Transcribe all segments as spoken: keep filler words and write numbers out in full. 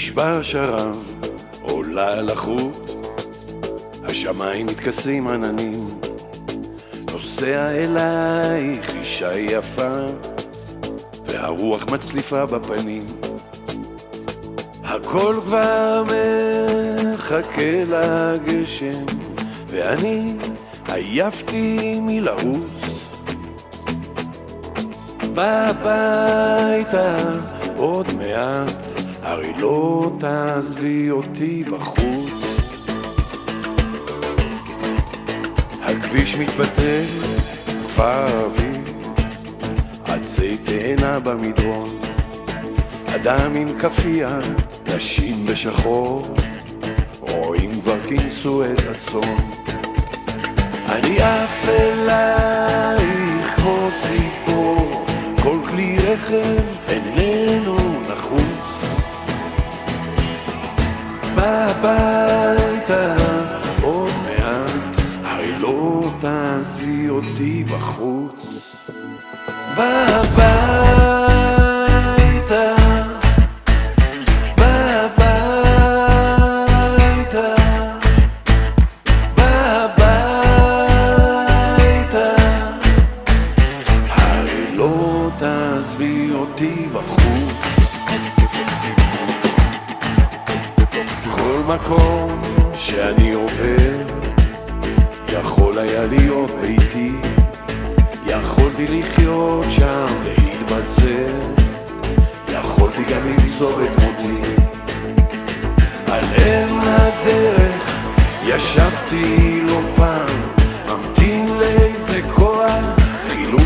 נשבר שרב, עולה לחוט, השמיים מתכסים עננים, נוסע אלייך אישה יפה, והרוח מצליפה בפנים. הכל כבר מחכה לגשם, ואני עייפתי מלרוץ. בביתה עוד מעט, הרי לא תעזבי אותי בחוץ. הכביש מתפתל, כפר ערבי, עצי תאנה במדרון, אדם עם כפייה, נשים בשחור, רואים כבר כינסו את הצאן. אני עף אלייך כמו ציפור, כל כלי רכב איננו נחוץ. בביתה עוד מעט, הרי לא תעזבי אותי בחוץ. בביתה תעזבי אותי בחוץ. כל מקום שאני עובר יכול היה להיות ביתי, יכולתי לחיות שם, להתבצר, יכולתי גם למצוא את מותי. על אם הדרך ישבתי לא פעם, ממתין לאיזה כוח חילוץ.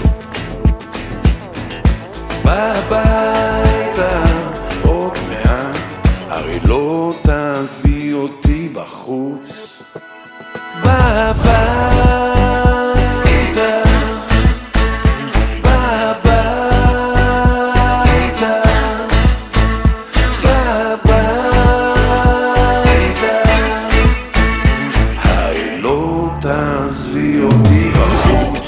בביתה עוד מעט, הרי לא תעזבי אותי בחוץ. בביתה, בביתה, בביתה, הרי לא תעזבי אותי בחוץ.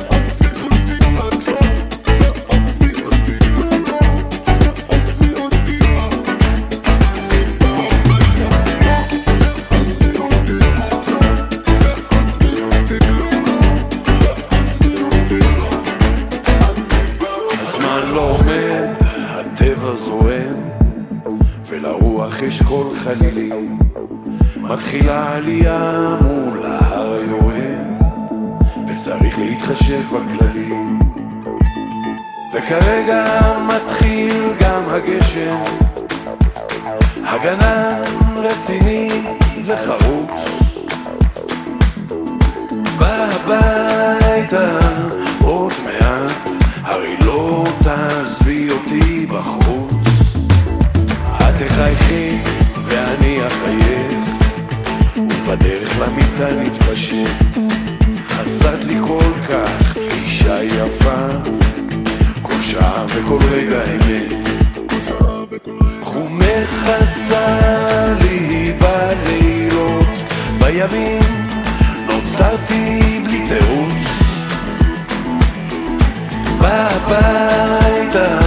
לא עומד, הטבע זורם, ולרוח יש קול חלילים, מתחילה עלייה מול ההר היורד, וצריך להתחשב בכללים. וכרגע מתחיל גם הגשם, הגנן רציני וחרוץ. בביתה עוד מעט, הרי לא תעזבי אותי בחוץ. את תחייכי ואני אחייך, ובדרך למיטה נתפשט. חסרת לי כל כך אישה יפה, כל שעה וכל רגע אמת. חומך חסר לי בלילות, בימים נותרתי בלי תירוץ. בביתה